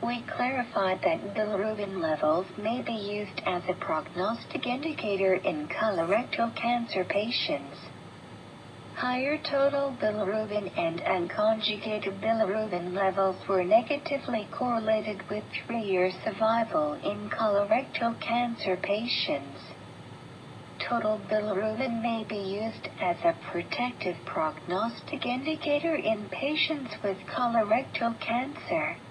We clarified that bilirubin levels may be used as a prognostic indicator in colorectal cancer patients. Higher total bilirubin and unconjugated bilirubin levels were negatively correlated with 3-year survival in colorectal cancer patients. Total bilirubin may be used as a protective prognostic indicator in patients with colorectal cancer.